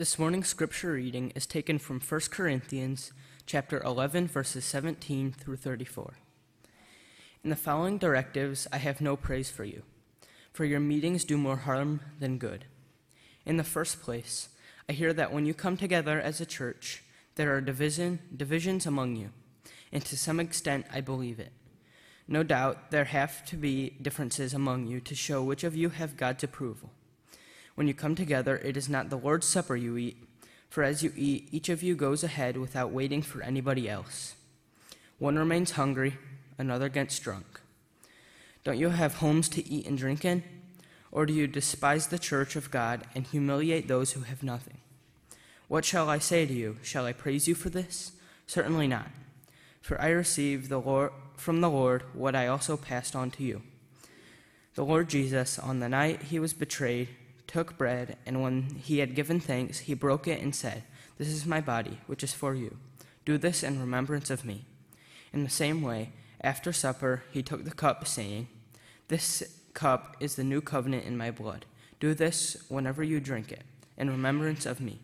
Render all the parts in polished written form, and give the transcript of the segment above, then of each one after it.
This morning's scripture reading is taken from 1 Corinthians chapter 11, verses 17 through 34. In the following directives, I have no praise for you, for your meetings do more harm than good. In the first place, I hear that when you come together as a church, there are divisions among you, and to some extent I believe it. No doubt there have to be differences among you to show which of you have God's approval. When you come together, it is not the Lord's Supper you eat, for as you eat, each of you goes ahead without waiting for anybody else. One remains hungry, another gets drunk. Don't you have homes to eat and drink in? Or do you despise the church of God and humiliate those who have nothing? What shall I say to you? Shall I praise you for this? Certainly not. For I received from the Lord what I also passed on to you. The Lord Jesus, on the night he was betrayed, took bread, and when he had given thanks, he broke it and said, "This is my body, which is for you. Do this in remembrance of me." In the same way, after supper, he took the cup, saying, "This cup is the new covenant in my blood. Do this whenever you drink it, in remembrance of me.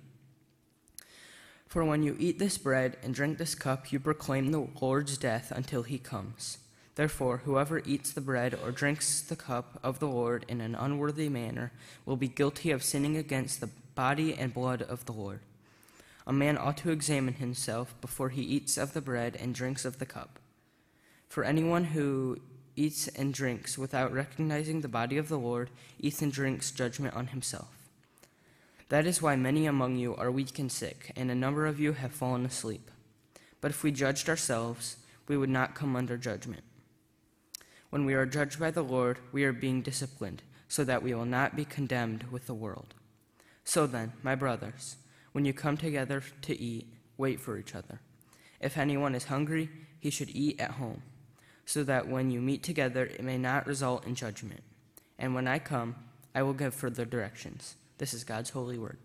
For when you eat this bread and drink this cup, you proclaim the Lord's death until he comes. Therefore, whoever eats the bread or drinks the cup of the Lord in an unworthy manner will be guilty of sinning against the body and blood of the Lord. A man ought to examine himself before he eats of the bread and drinks of the cup. For anyone who eats and drinks without recognizing the body of the Lord eats and drinks judgment on himself. That is why many among you are weak and sick, and a number of you have fallen asleep. But if we judged ourselves, we would not come under judgment. When we are judged by the Lord, we are being disciplined, so that we will not be condemned with the world. So then, my brothers, when you come together to eat, wait for each other. If anyone is hungry, he should eat at home, so that when you meet together, it may not result in judgment. And when I come, I will give further directions." This is God's holy word.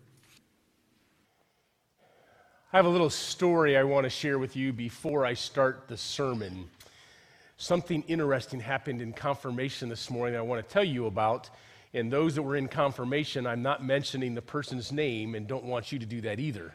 I have a little story I want to share with you before I start the sermon. Something interesting happened in confirmation this morning I want to tell you about. And those that were in confirmation, I'm not mentioning the person's name and don't want you to do that either.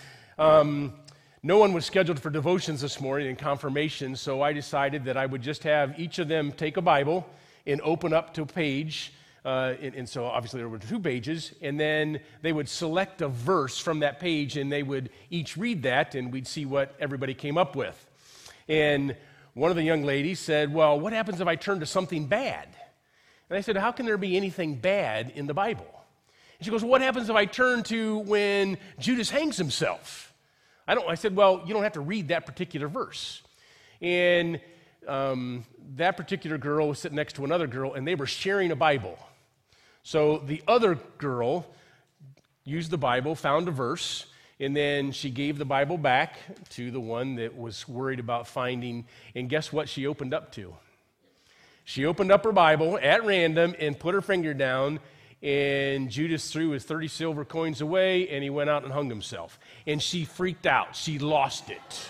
No one was scheduled for devotions this morning in confirmation, so I decided that I would just have each of them take a Bible and open up to a page. And so obviously there were 2 pages, and then they would select a verse from that page, and they would each read that, and we'd see what everybody came up with. And one of the young ladies said, "Well, what happens if I turn to something bad?" And I said, "How can there be anything bad in the Bible?" And she goes, "What happens if I turn to when Judas hangs himself?" I said, "Well, you don't have to read that particular verse." And that particular girl was sitting next to another girl, and they were sharing a Bible. So the other girl used the Bible, found a verse, and then she gave the Bible back to the one that was worried about finding, and guess what she opened up to? She opened up her Bible at random and put her finger down, and Judas threw his 30 silver coins away, and he went out and hung himself. And she freaked out. She lost it.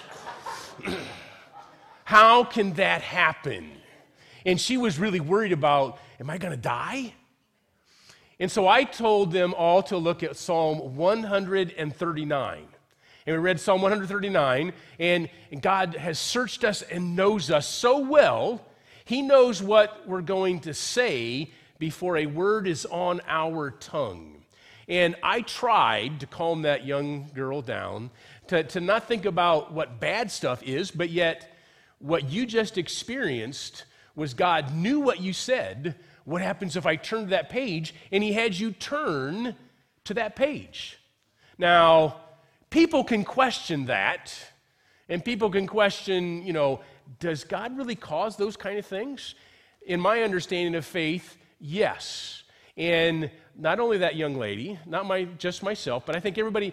How can that happen? And she was really worried about, am I going to die? And so I told them all to look at Psalm 139. And we read Psalm 139, and God has searched us and knows us so well, he knows what we're going to say before a word is on our tongue. And I tried to calm that young girl down, to not think about what bad stuff is, but yet what you just experienced was God knew what you said. What happens if I turn to that page? And he had you turn to that page. Now, people can question that, and people can question, does God really cause those kind of things? In my understanding of faith, yes. And not only that young lady, not just myself, but I think everybody,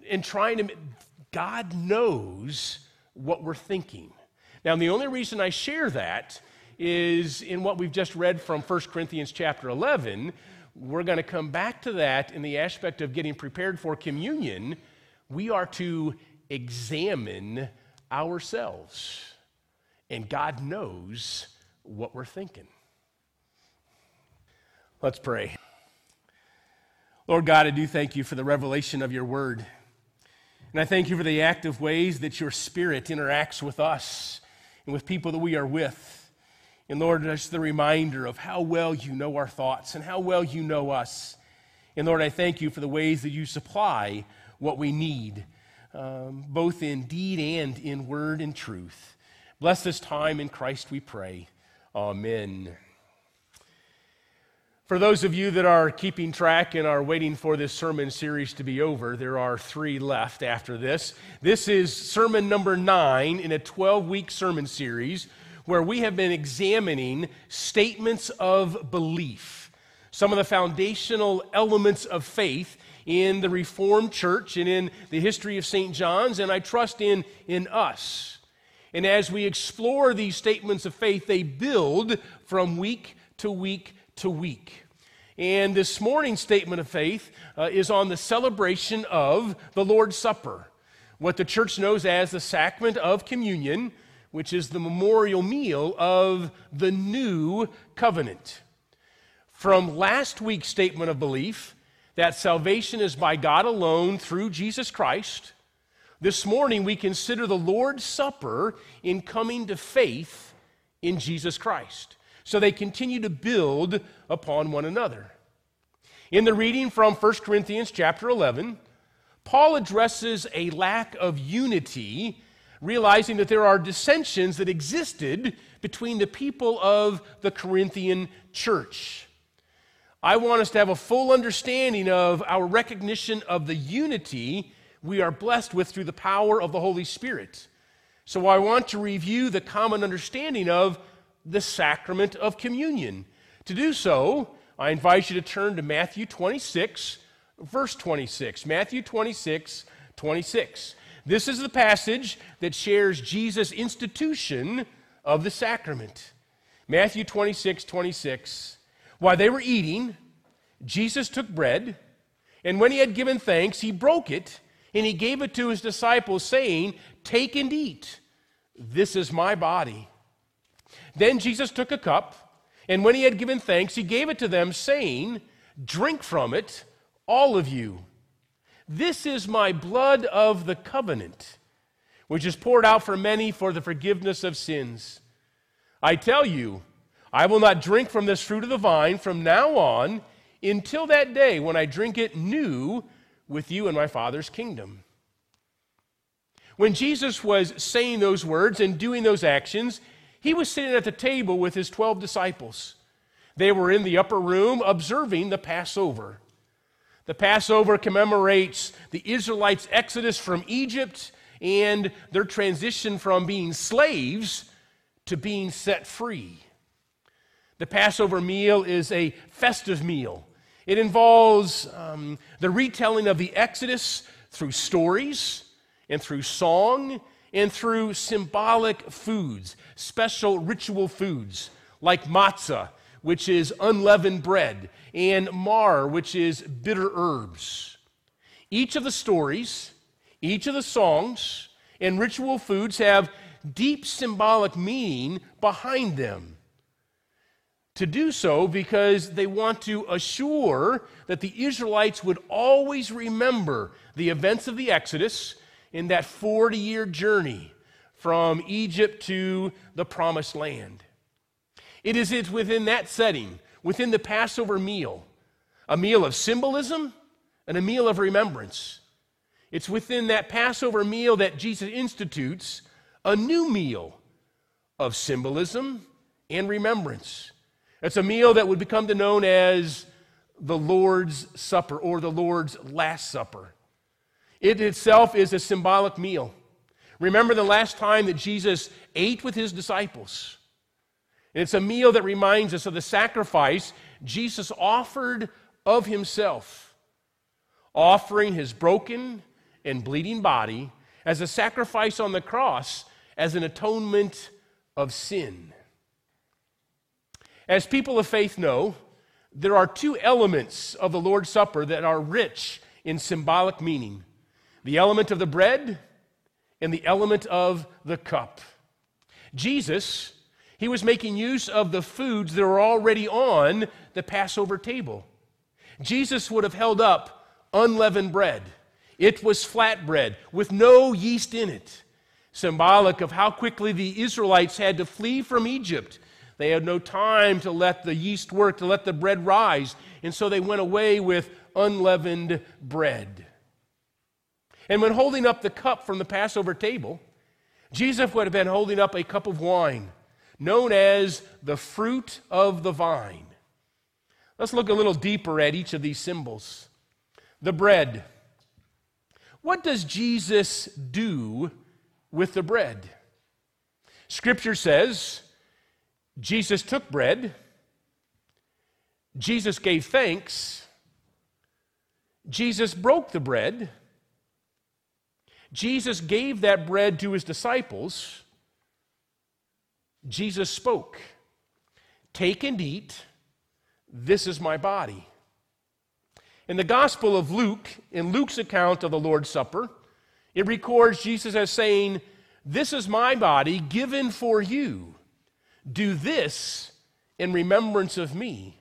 God knows what we're thinking. Now, the only reason I share that is in what we've just read from 1 Corinthians chapter 11. We're going to come back to that in the aspect of getting prepared for communion. We are to examine ourselves, and God knows what we're thinking. Let's pray. Lord God, I do thank you for the revelation of your word. And I thank you for the active ways that your Spirit interacts with us and with people that we are with. And Lord, just the reminder of how well you know our thoughts and how well you know us. And Lord, I thank you for the ways that you supply what we need, both in deed and in word and truth. Bless this time in Christ we pray. Amen. For those of you that are keeping track and are waiting for this sermon series to be over, there are 3 left after this. This is sermon number 9 in a 12-week sermon series where we have been examining statements of belief, some of the foundational elements of faith in the Reformed Church and in the history of St. John's, and I trust in us. And as we explore these statements of faith, they build from week to week to week. And this morning's statement of faith is on the celebration of the Lord's Supper, what the church knows as the sacrament of communion, which is the memorial meal of the new covenant. From last week's statement of belief, that salvation is by God alone through Jesus Christ, this morning we consider the Lord's Supper in coming to faith in Jesus Christ. So they continue to build upon one another. In the reading from 1 Corinthians chapter 11, Paul addresses a lack of unity, realizing that there are dissensions that existed between the people of the Corinthian church. I want us to have a full understanding of our recognition of the unity we are blessed with through the power of the Holy Spirit. So I want to review the common understanding of the sacrament of communion. To do so, I invite you to turn to Matthew 26, verse 26. Matthew 26, 26. This is the passage that shares Jesus' institution of the sacrament. Matthew 26, 26. While they were eating, Jesus took bread, and when he had given thanks, he broke it, and he gave it to his disciples, saying, "Take and eat. This is my body." Then Jesus took a cup, and when he had given thanks, he gave it to them, saying, "Drink from it, all of you. This is my blood of the covenant, which is poured out for many for the forgiveness of sins. I tell you, I will not drink from this fruit of the vine from now on until that day when I drink it new with you in my Father's kingdom." When Jesus was saying those words and doing those actions, he was sitting at the table with his 12 disciples. They were in the upper room observing the Passover. The Passover commemorates the Israelites' exodus from Egypt and their transition from being slaves to being set free. The Passover meal is a festive meal. It involves the retelling of the Exodus through stories and through song and through symbolic foods, special ritual foods like matzah, which is unleavened bread, and mar, which is bitter herbs. Each of the stories, each of the songs, and ritual foods have deep symbolic meaning behind them. To do so because they want to assure that the Israelites would always remember the events of the Exodus in that 40-year journey from Egypt to the Promised Land. It is within that setting, within the Passover meal, a meal of symbolism and a meal of remembrance. It's within that Passover meal that Jesus institutes a new meal of symbolism and remembrance. It's a meal that would become known as the Lord's Supper or the Lord's Last Supper. It itself is a symbolic meal. Remember the last time that Jesus ate with his disciples. And it's a meal that reminds us of the sacrifice Jesus offered of himself, offering his broken and bleeding body as a sacrifice on the cross as an atonement of sin. As people of faith know, there are 2 elements of the Lord's Supper that are rich in symbolic meaning: the element of the bread and the element of the cup. Jesus, he was making use of the foods that were already on the Passover table. Jesus would have held up unleavened bread. It was flat bread with no yeast in it, symbolic of how quickly the Israelites had to flee from Egypt. They had no time to let the yeast work, to let the bread rise, and so they went away with unleavened bread. And when holding up the cup from the Passover table, Jesus would have been holding up a cup of wine, known as the fruit of the vine. Let's look a little deeper at each of these symbols. The bread. What does Jesus do with the bread? Scripture says, Jesus took bread, Jesus gave thanks, Jesus broke the bread, Jesus gave that bread to his disciples, Jesus spoke, "Take and eat, this is my body." In the Gospel of Luke, in Luke's account of the Lord's Supper, it records Jesus as saying, "This is my body given for you. Do this in remembrance of me."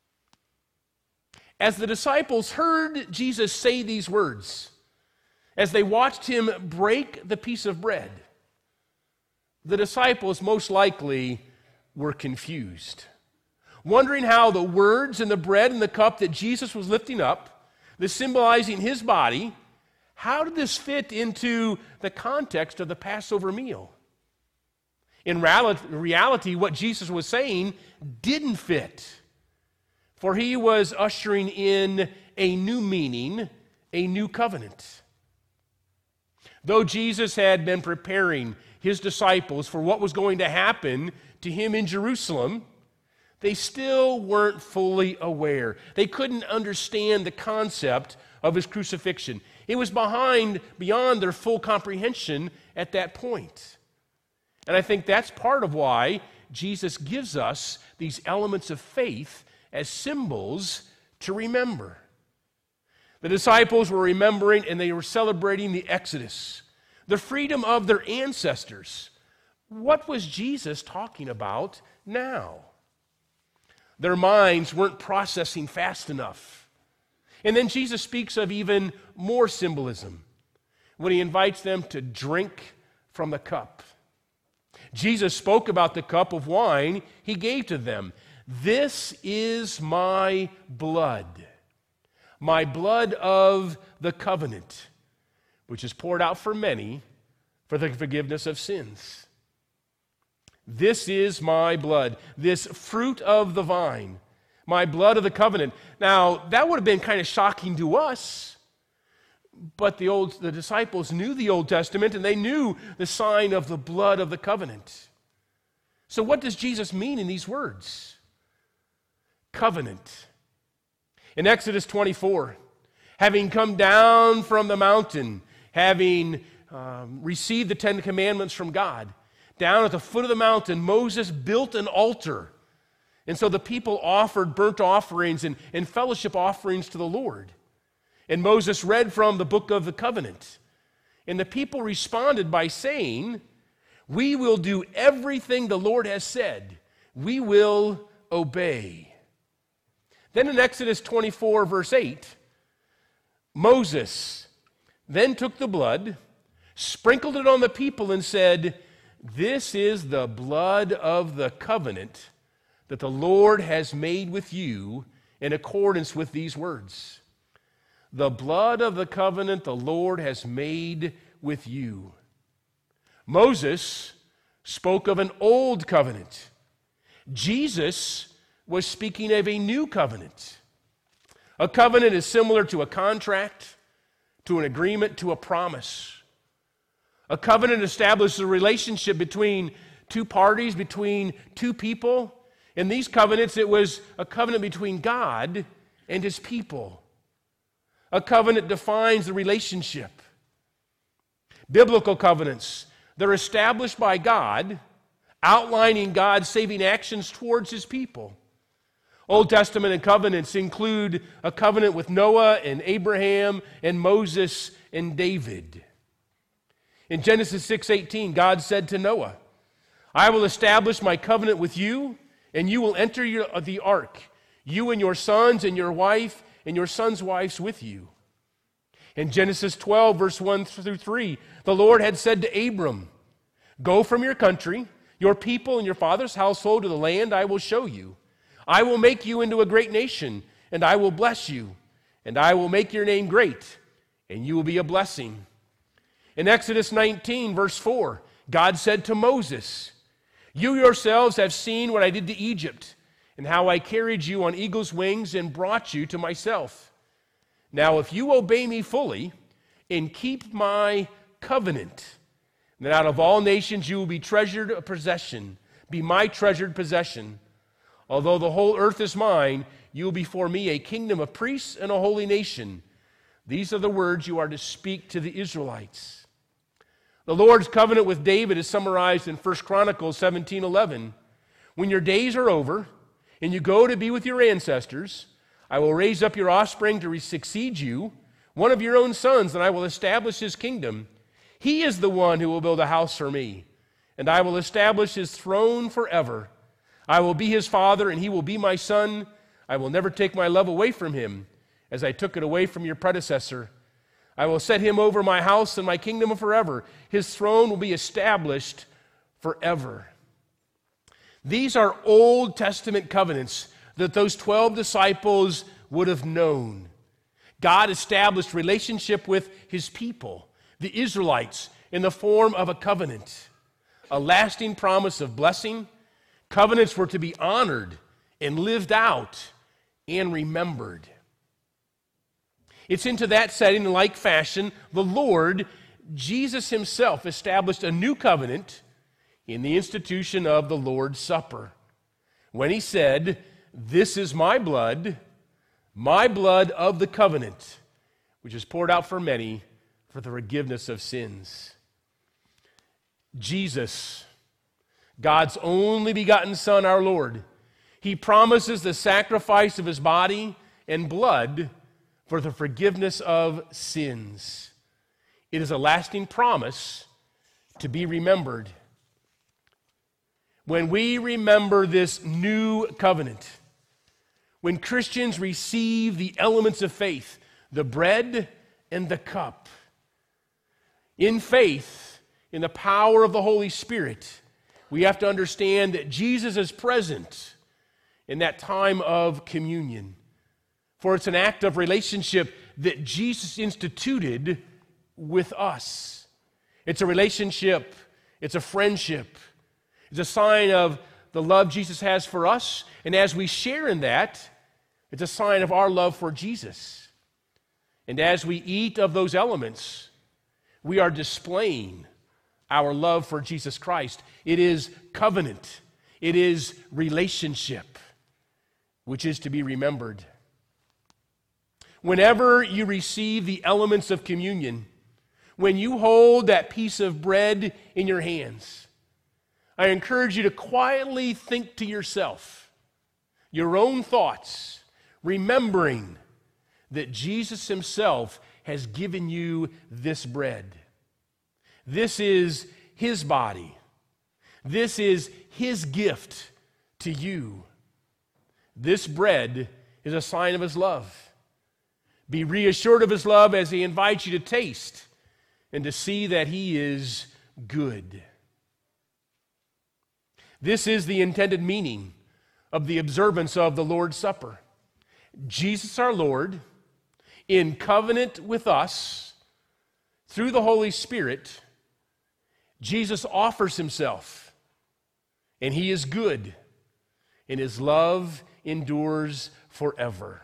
As the disciples heard Jesus say these words, as they watched him break the piece of bread, the disciples most likely were confused, wondering how the words and the bread and the cup that Jesus was lifting up, the symbolizing his body, how did this fit into the context of the Passover meal? In reality, what Jesus was saying didn't fit, for he was ushering in a new meaning, a new covenant. Though Jesus had been preparing his disciples for what was going to happen to him in Jerusalem, they still weren't fully aware. They couldn't understand the concept of his crucifixion. It was beyond their full comprehension at that point. And I think that's part of why Jesus gives us these elements of faith as symbols to remember. The disciples were remembering and they were celebrating the Exodus, the freedom of their ancestors. What was Jesus talking about now? Their minds weren't processing fast enough. And then Jesus speaks of even more symbolism when he invites them to drink from the cup. Jesus spoke about the cup of wine he gave to them. "This is my blood of the covenant, which is poured out for many for the forgiveness of sins." This is my blood, this fruit of the vine, my blood of the covenant. Now, that would have been kind of shocking to us, but the disciples knew the Old Testament and they knew the sign of the blood of the covenant. So what does Jesus mean in these words? Covenant. In Exodus 24, having come down from the mountain, having received the Ten Commandments from God, down at the foot of the mountain, Moses built an altar. And so the people offered burnt offerings and fellowship offerings to the Lord. And Moses read from the book of the covenant. And the people responded by saying, "We will do everything the Lord has said. We will obey." Then in Exodus 24, verse 8, Moses then took the blood, sprinkled it on the people, and said, "This is the blood of the covenant that the Lord has made with you in accordance with these words." The blood of the covenant the Lord has made with you. Moses spoke of an old covenant. Jesus was speaking of a new covenant. A covenant is similar to a contract, to an agreement, to a promise. A covenant establishes a relationship between two parties, between two people. In these covenants, it was a covenant between God and his people. A covenant defines the relationship. Biblical covenants, they're established by God, outlining God's saving actions towards his people. Old Testament covenants include a covenant with Noah and Abraham and Moses and David. In Genesis 6:18, God said to Noah, "I will establish my covenant with you, and you will enter the ark, you and your sons and your wife and your sons' wives with you. In Genesis 12, verse 1 through 3, the Lord had said to Abram, "Go from your country, your people, and your father's household to the land I will show you. I will make you into a great nation, and I will bless you, and I will make your name great, and you will be a blessing." In Exodus 19, verse 4, God said to Moses, "You yourselves have seen what I did to Egypt, and how I carried you on eagle's wings and brought you to myself. Now, if you obey me fully and keep my covenant, then out of all nations you will be treasured possession, be my treasured possession. Although the whole earth is mine, you will be for me a kingdom of priests and a holy nation. These are the words you are to speak to the Israelites." The Lord's covenant with David is summarized in 1 Chronicles 17:11. "When your days are over and you go to be with your ancestors, I will raise up your offspring to succeed you, one of your own sons, and I will establish his kingdom. He is the one who will build a house for me, and I will establish his throne forever. I will be his father, and he will be my son. I will never take my love away from him, as I took it away from your predecessor. I will set him over my house and my kingdom forever. His throne will be established forever." These are Old Testament covenants that those 12 disciples would have known. God established relationship with his people, the Israelites, in the form of a covenant, a lasting promise of blessing. Covenants were to be honored and lived out and remembered. It's into that setting, in like fashion, the Lord, Jesus himself, established a new covenant in the institution of the Lord's Supper, when he said, "This is my blood of the covenant, which is poured out for many for the forgiveness of sins." Jesus, God's only begotten Son, our Lord, he promises the sacrifice of his body and blood for the forgiveness of sins. It is a lasting promise to be remembered. When we remember this new covenant, when Christians receive the elements of faith, the bread and the cup, in faith, in the power of the Holy Spirit, we have to understand that Jesus is present in that time of communion. For it's an act of relationship that Jesus instituted with us. It's a relationship, it's a friendship, it's a sign of the love Jesus has for us, and as we share in that, it's a sign of our love for Jesus. And as we eat of those elements, we are displaying our love for Jesus Christ. It is covenant, it is relationship, which is to be remembered. Whenever you receive the elements of communion, when you hold that piece of bread in your hands, I encourage you to quietly think to yourself your own thoughts, remembering that Jesus himself has given you this bread. This is his body. This is his gift to you. This bread is a sign of his love. Be reassured of his love as he invites you to taste and to see that he is good. This is the intended meaning of the observance of the Lord's Supper. Jesus our Lord, in covenant with us through the Holy Spirit, Jesus offers himself, and he is good, and his love endures forever.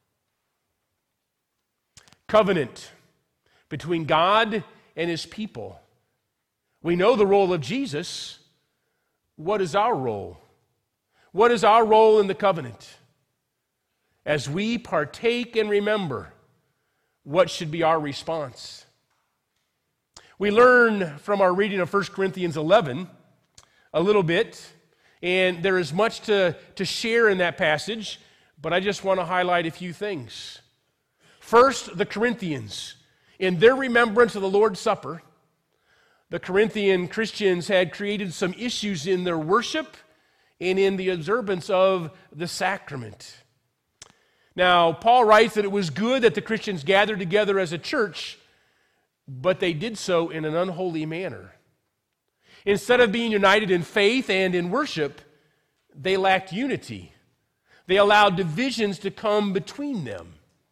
Covenant between God and his people. We know the role of Jesus. What is our role? What is our role in the covenant? As we partake and remember, what should be our response? We learn from our reading of 1 Corinthians 11 a little bit, and there is much to share in that passage, but I just want to highlight a few things. First, the Corinthians, in their remembrance of the Lord's Supper, the Corinthian Christians had created some issues in their worship and in the observance of the sacrament. Now, Paul writes that it was good that the Christians gathered together as a church, but they did so in an unholy manner. Instead of being united in faith and in worship, they lacked unity. They allowed divisions to come between them.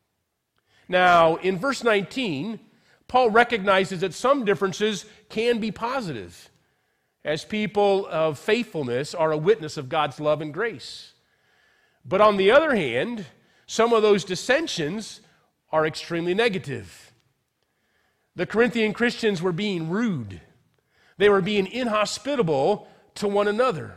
Now, in verse 19, Paul recognizes that some differences can be positive, as people of faithfulness are a witness of God's love and grace. But on the other hand, some of those dissensions are extremely negative. The Corinthian Christians were being rude. They were being inhospitable to one another.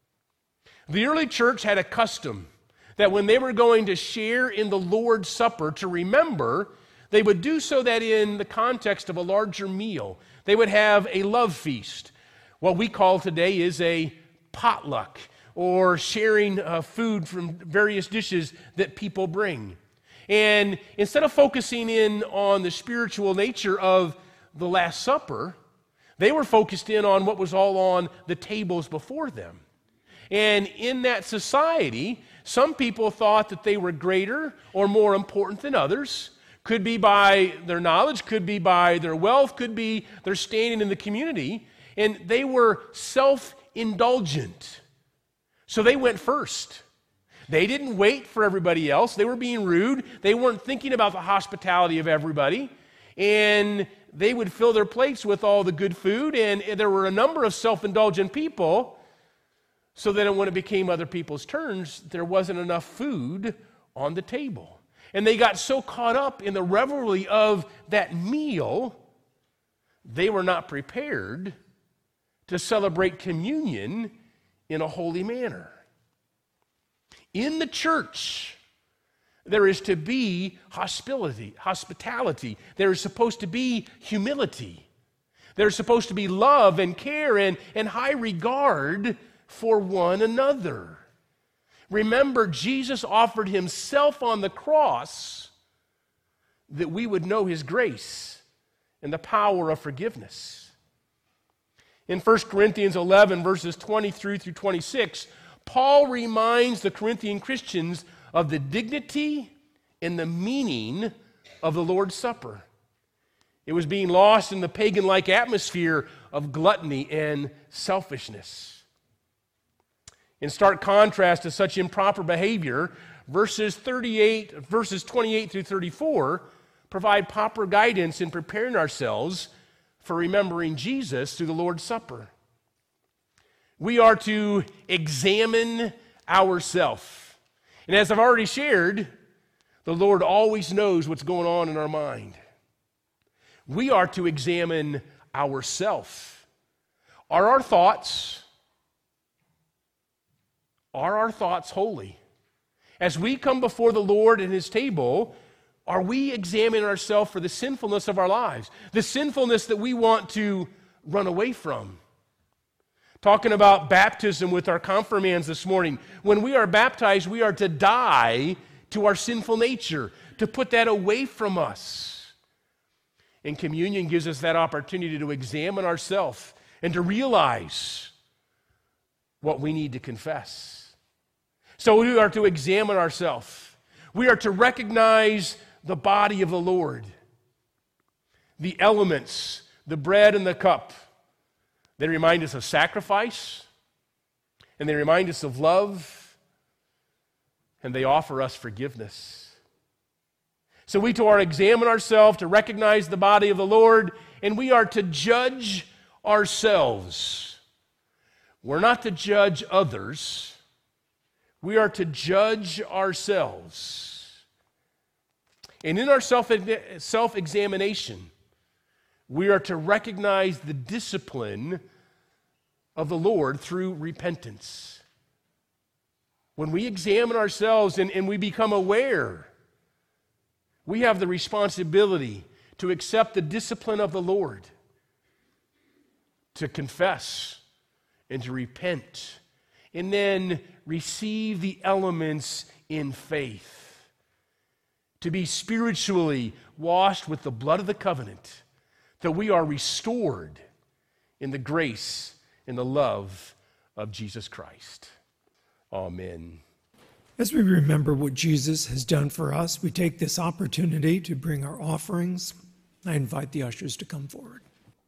The early church had a custom that when they were going to share in the Lord's Supper to remember, they would do so that in the context of a larger meal. They would have a love feast. What we call today is a potluck, or sharing food from various dishes that people bring. And instead of focusing in on the spiritual nature of the Last Supper, they were focused in on what was all on the tables before them. And in that society, some people thought that they were greater or more important than others. Could be by their knowledge, could be by their wealth, could be their standing in the community. And they were self-indulgent. So they went first. They didn't wait for everybody else. They were being rude. They weren't thinking about the hospitality of everybody. And they would fill their plates with all the good food. And there were a number of self-indulgent people. So that when it became other people's turns, there wasn't enough food on the table. And they got so caught up in the revelry of that meal, they were not prepared to celebrate communion in a holy manner. In the church, there is to be hospitality. There is supposed to be humility. There's supposed to be love and care and high regard for one another. Remember, Jesus offered himself on the cross that we would know his grace and the power of forgiveness. In 1 Corinthians 11, verses 23 through 26, Paul reminds the Corinthian Christians of the dignity and the meaning of the Lord's Supper. It was being lost in the pagan-like atmosphere of gluttony and selfishness. In stark contrast to such improper behavior, verses 28 through 34 provide proper guidance in preparing ourselves for remembering Jesus through the Lord's Supper. We are to examine ourselves. And as I've already shared, the Lord always knows what's going on in our mind. We are to examine ourselves. Are our thoughts holy? As we come before the Lord and his table, are we examining ourselves for the sinfulness of our lives? The sinfulness that we want to run away from. Talking about baptism with our confirmands this morning. When we are baptized, we are to die to our sinful nature, to put that away from us. And communion gives us that opportunity to examine ourselves and to realize what we need to confess. So we are to examine ourselves. We are to recognize the body of the Lord. The elements, the bread and the cup, they remind us of sacrifice, and they remind us of love, and they offer us forgiveness. So we too are to examine ourselves, to recognize the body of the Lord, and we are to judge ourselves. We're not to judge others. We are to judge ourselves. And in our self-examination, we are to recognize the discipline of the Lord through repentance. When we examine ourselves and we become aware, we have the responsibility to accept the discipline of the Lord, to confess and to repent, and then receive the elements in faith. To be spiritually washed with the blood of the covenant, that we are restored in the grace and the love of Jesus Christ. Amen. As we remember what Jesus has done for us, we take this opportunity to bring our offerings. I invite the ushers to come forward.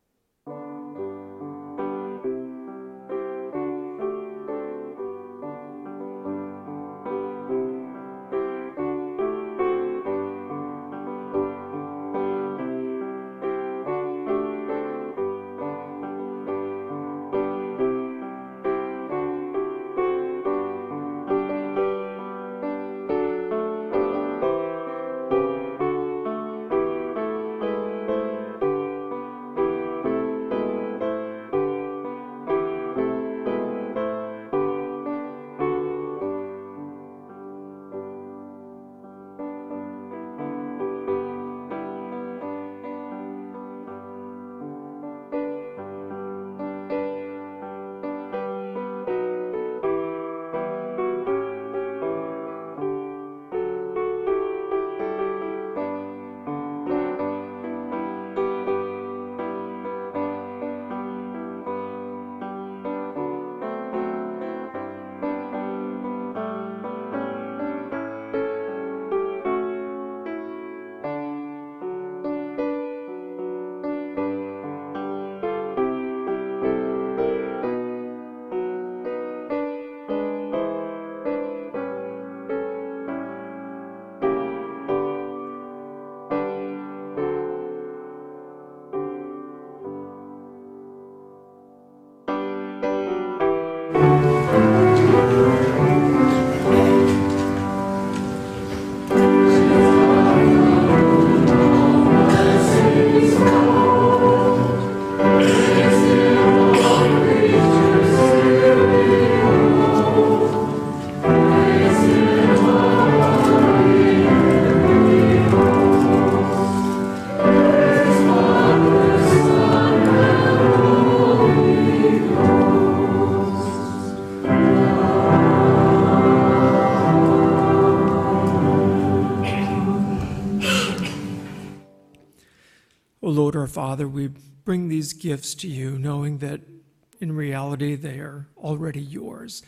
Lord our Father, we bring these gifts to you, knowing that in reality they are already yours.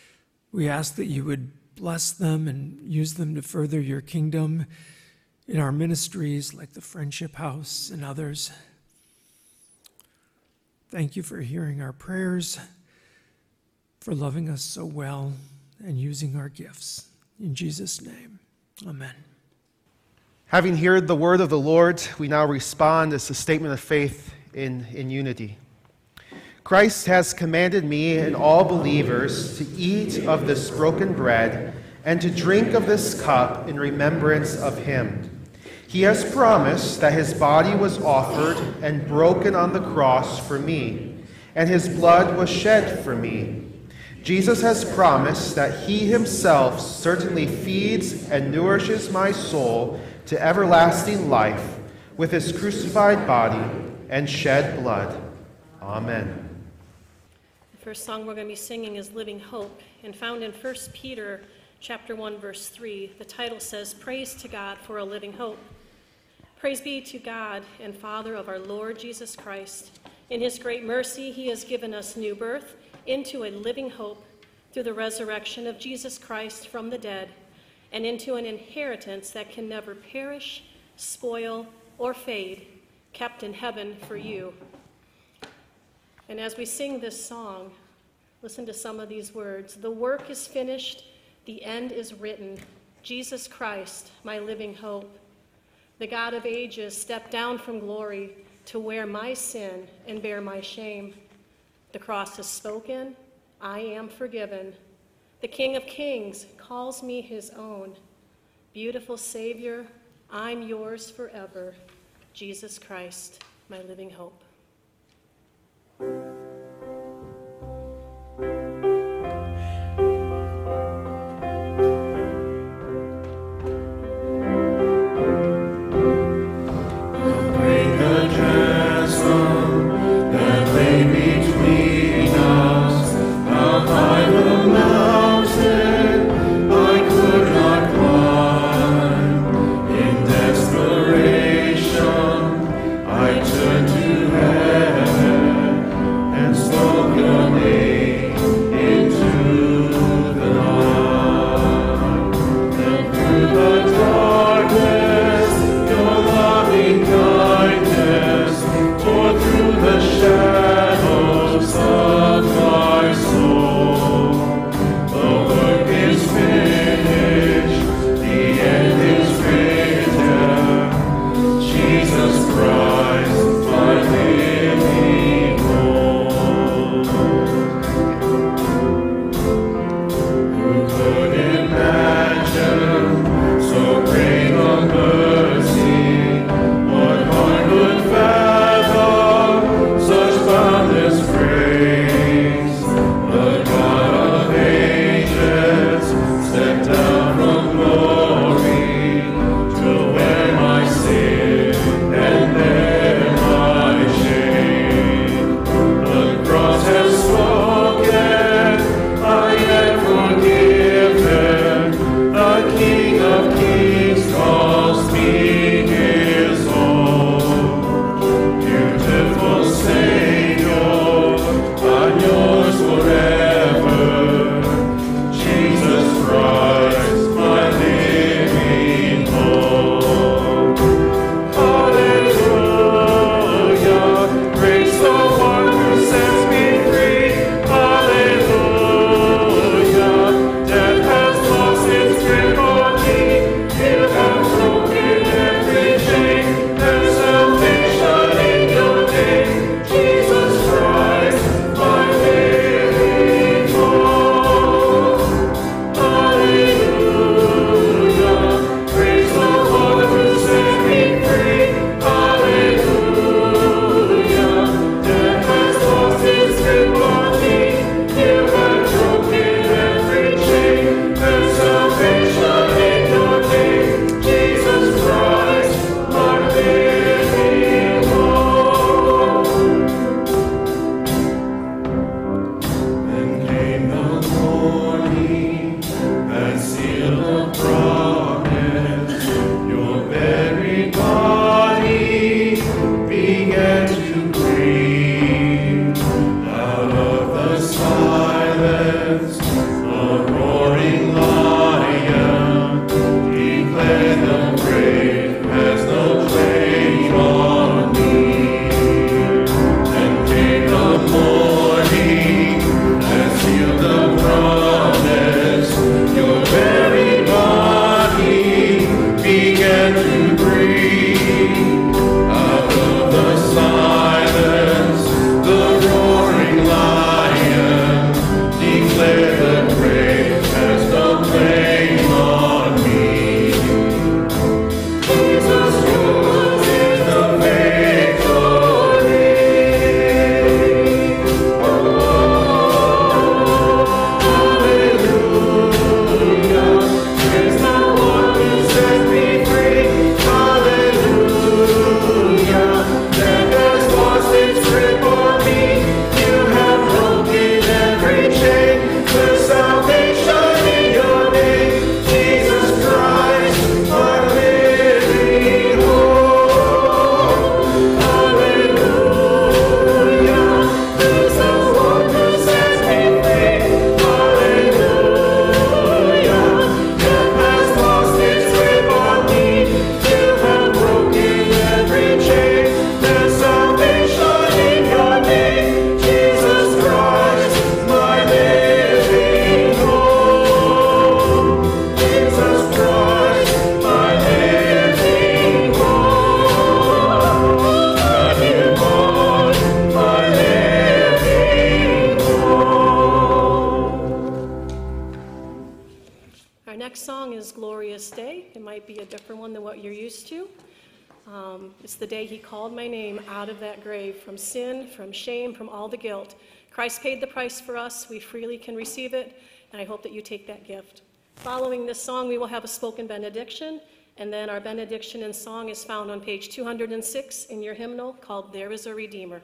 We ask that you would bless them and use them to further your kingdom in our ministries like the Friendship House and others. Thank you for hearing our prayers, for loving us so well and using our gifts. In Jesus' name, amen. Having heard the word of the Lord, we now respond as a statement of faith in unity. Christ has commanded me and all believers to eat of this broken bread and to drink of this cup in remembrance of him. He has promised that his body was offered and broken on the cross for me, and his blood was shed for me. Jesus has promised that he himself certainly feeds and nourishes my soul to everlasting life with his crucified body and shed blood. Amen. The first song we're going to be singing is Living Hope, and found in 1 Peter chapter 1, verse 3. The title says, Praise to God for a living hope. Praise be to God and Father of our Lord Jesus Christ. In his great mercy, he has given us new birth into a living hope through the resurrection of Jesus Christ from the dead, and into an inheritance that can never perish, spoil, or fade, kept in heaven for you. And as we sing this song, listen to some of these words. The work is finished, the end is written. Jesus Christ, my living hope. The God of ages stepped down from glory to wear my sin and bear my shame. The cross has spoken, I am forgiven. The King of Kings calls me his own. Beautiful Savior, I'm yours forever. Jesus Christ, my living hope. I turn to heaven. this day. It might be a different one than what you're used to. It's the day he called my name out of that grave, from sin, from shame, from all the guilt. Christ paid the price for us. We freely can receive it, and I hope that you take that gift. Following this song, we will have a spoken benediction, and then our benediction and song is found on page 206 in your hymnal called There is a Redeemer.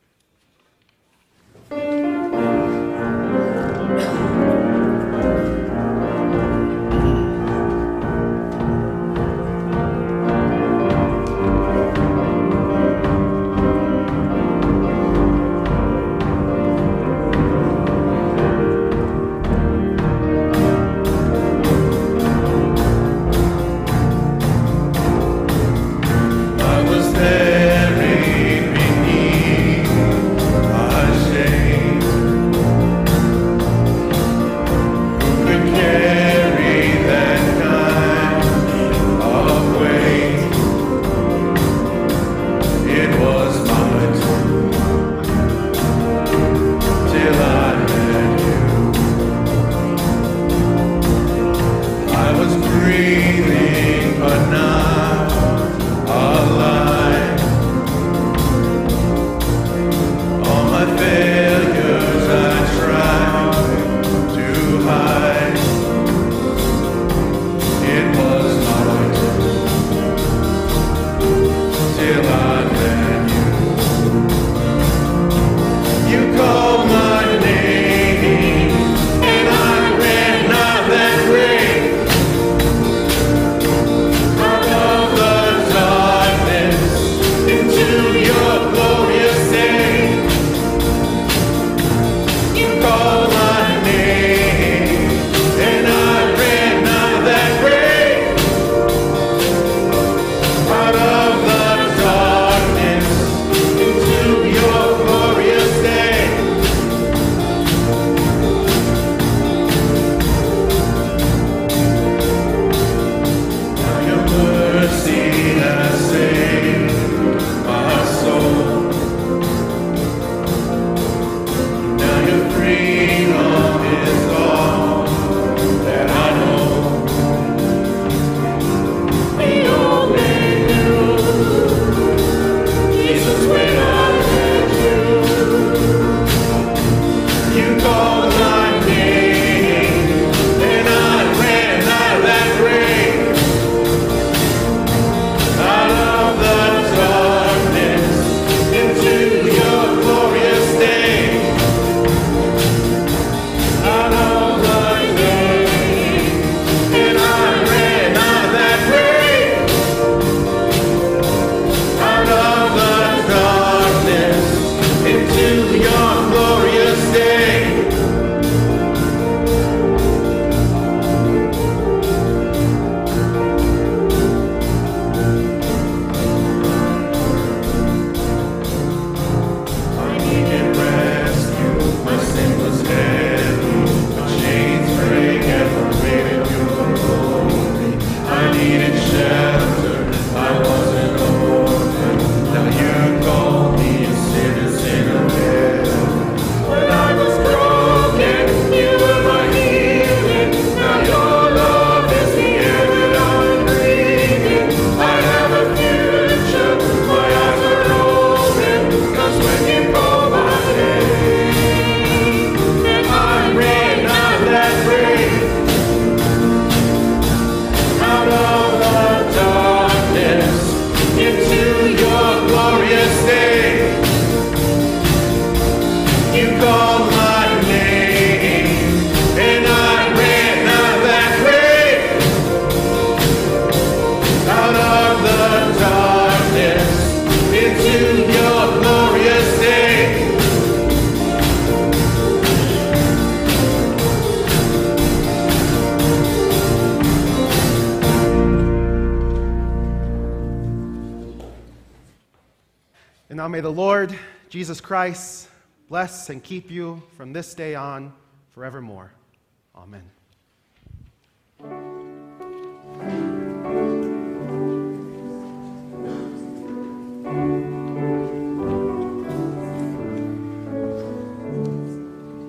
And now may the Lord Jesus Christ bless and keep you from this day on forevermore. Amen.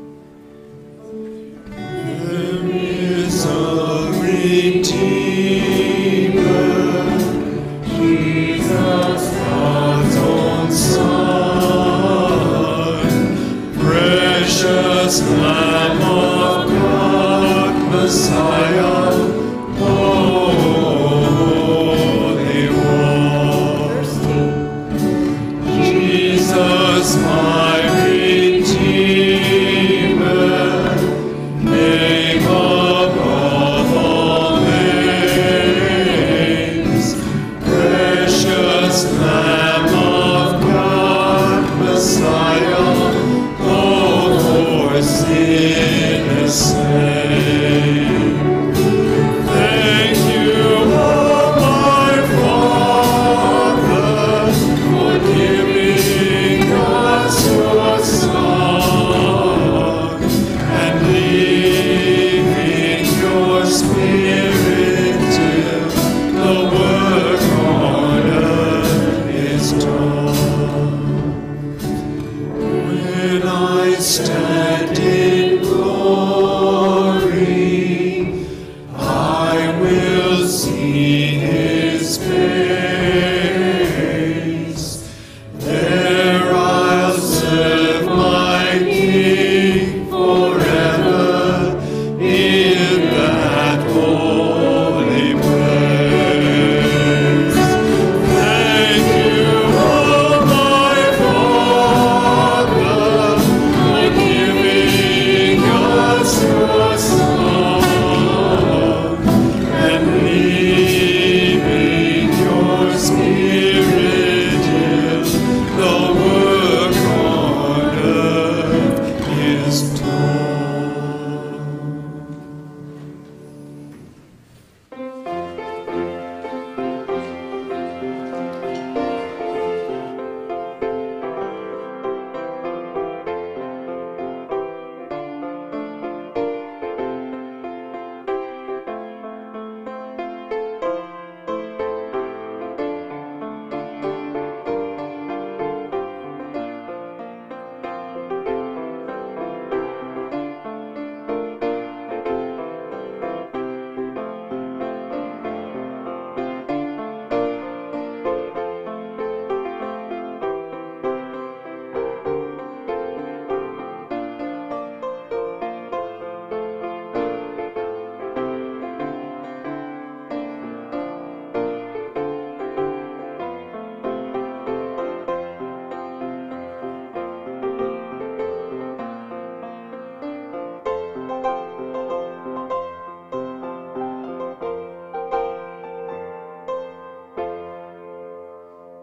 There is a redeemer. Stand